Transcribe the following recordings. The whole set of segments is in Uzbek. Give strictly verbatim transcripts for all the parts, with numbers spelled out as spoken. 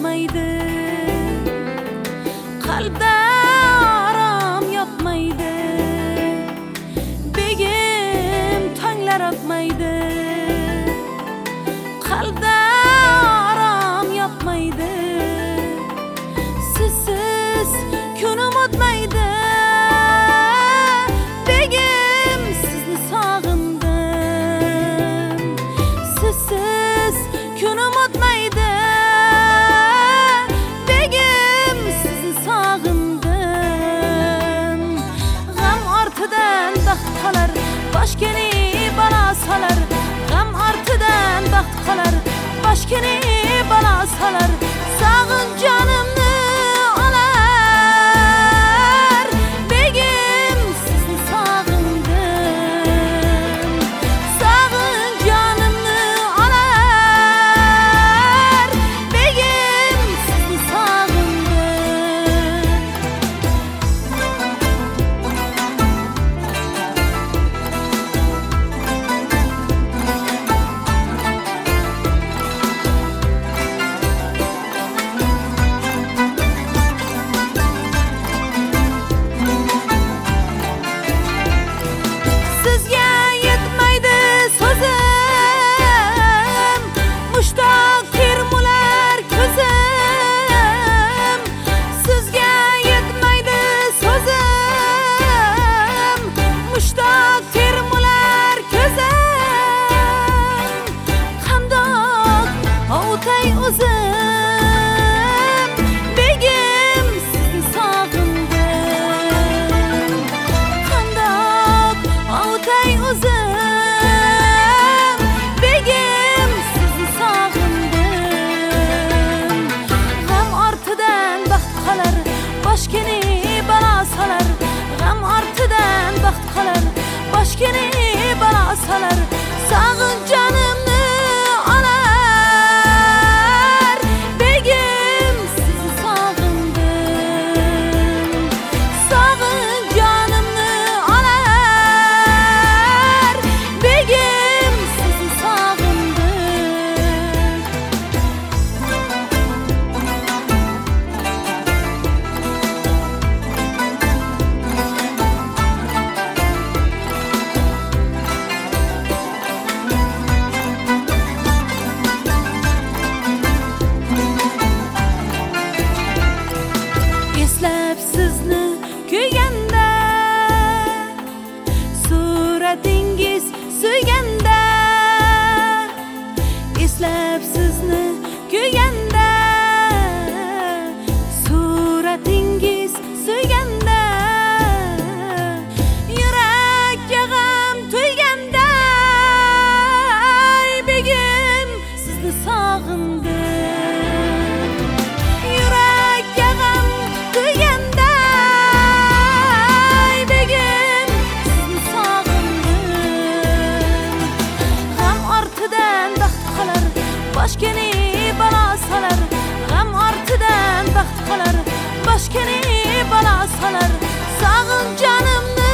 yotmaydi, qalbda aram yotmaydi, begim tonglar otmaydi, qalbda aram yotmaydi, sizsiz kunim o'tmaydi, begim sizni sog'indim, sizsiz kunim o'tmaydi, begim sizni sog'indim. G'am ortidan baxt qolar, boshgani balo solar, g'am ortidan baxt qolar, boshgani balo solar, sog'in jonimni olar, begim sizni sog'indim, sog'in jonimni olar, begim sizni sog'indim. Sizga yetmaydi so'zim, mushtoq termular ko'zim. Sizga yetmaydi so'zim, mushtoq termular ko'zim. Qandoq ovutay o'zim, begim sizni sog'indim. Qandoq ovutay o'zim, begim sizni sog'indim. G'am ortidan baxt qolar, boshgani balo solar, g'am ortidan baxt qolar, boshgani balo solar, sog'in jonimni olar, begim sizni sog'indim, sog'in jonimni olar, begim sizni sog'indim. Eslab sizni kuyganda, suratingiz suyganda, eslab sizni kuyganda, suratingiz suyganda, yurakka g'am to'yganda, begim sizni sog'indim. Yurakka g'am to'yganda, begim sizni sog'indim. G'am ortidan baxt qolar, boshgani balo solar, g'am ortidan baxt qolar, boshgani balo solar, sog'in jonimni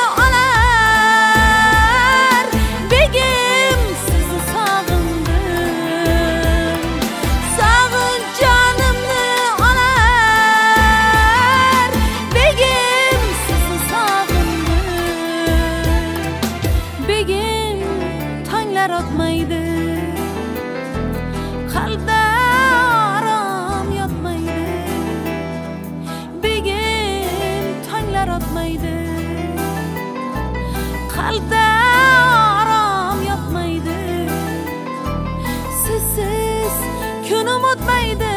olar, begim sizni sog'indim, sog'in jonimni olar, begim sizni sog'indim. Begim tonglar otmaydi, qalbda aram yotmaydi, begim tonglar otmaydi, qalbda aram yotmaydi, sizsiz kunim o'tmaydi,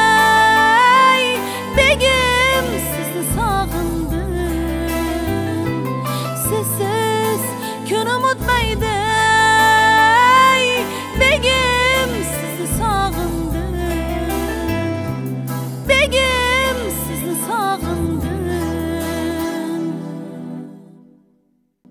begim sizni sog'indim, sizsiz kunim o'tmaydi, begim